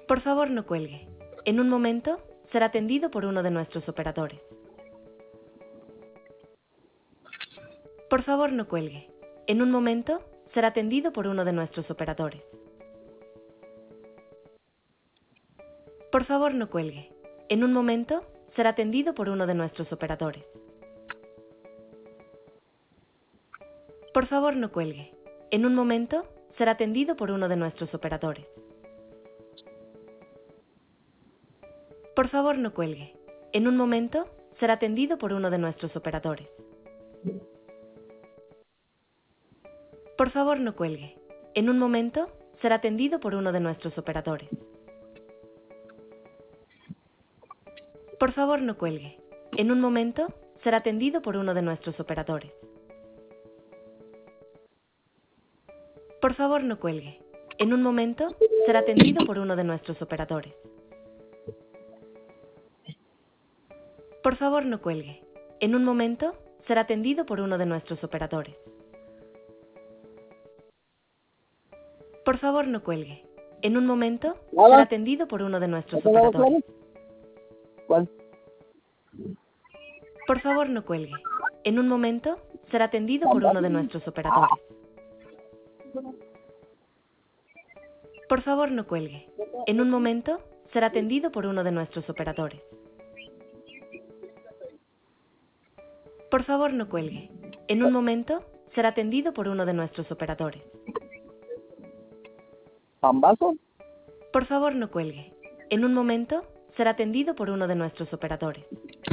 Por favor, no cuelgue. En un momento, será atendido por uno de nuestros operadores. Por favor, no cuelgue. En un momento, será atendido por uno de nuestros operadores. Por favor, no cuelgue. En un momento, será atendido por uno de nuestros operadores. Por favor, no cuelgue. En un momento, será atendido por uno de nuestros operadores. Por favor, no cuelgue. En un momento, será atendido por uno de nuestros operadores. Por favor, no cuelgue. En un momento, será atendido por uno de nuestros operadores. Por favor, no cuelgue. En un momento, será atendido por uno de nuestros operadores. Por favor, no cuelgue. En un momento, será atendido por uno de nuestros operadores. Por favor, no cuelgue. En un momento, será atendido por uno de nuestros operadores. Por favor, no cuelgue. En un momento, será atendido por uno de nuestros operadores. ¿Cuál? Por favor, no cuelgue. En un momento, será atendido por uno de nuestros operadores. Por favor, no cuelgue. En un momento, será atendido por uno de nuestros operadores. Por favor, no cuelgue. En un momento, será atendido por uno de nuestros operadores. ¿Pambazo? Por favor, no cuelgue. En un momento, será atendido por uno de nuestros operadores.